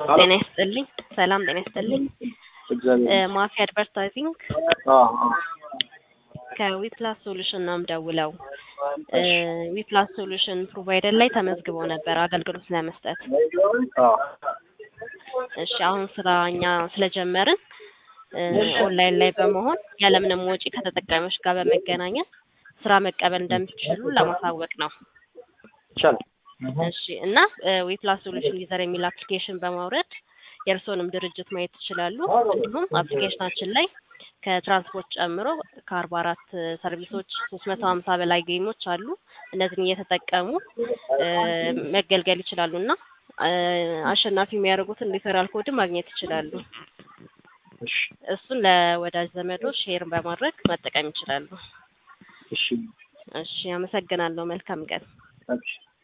ጤና ይስጥልኝ። ሰላም ጤና ይስጥልኝ። ማፊ አድቨርታይዚንግ ከዊፕላስ ሶሉሽን ነው የምደውለው። ዊፕላስ ሶሉሽን ፕሮቫይደር ላይ ተመዝግቦ ነበር አገልግሎት ለመስጠት። እሺ አሁን ስራኛ ስለጀመርን ኦንላይን ላይ በመሆን ያለምንም ወጪ ከተጠቃሚዎች ጋር በመገናኘት ስራ መቀበል እንደምትችሉ ለማሳወቅ ነው። ይቻላል። እሺ እና ዊፕላስ ሶሉሽን ዩዘር የሚል አፕሊኬሽን በማውረድ የእርስዎንም ድርጅት ማየት ይችላሉ። እንዲሁም አፕሊኬሽናችን ላይ ከትራንስፖርት ጨምሮ ከ44 ሰርቪሶች 350 በላይ ጌሞች አሉ። እነዚህን እየተጠቀሙ መገልገል ይችላሉና አሸናፊ የሚያደርጉትን ሪፈራል ኮድ ማግኘት ይችላሉ። እሱን ለወዳጅ ዘመዶች ሼር በማድረግ መጠቀም ይችላሉ። እሺ እሺ አመሰግናለሁ። መልካም ቀን።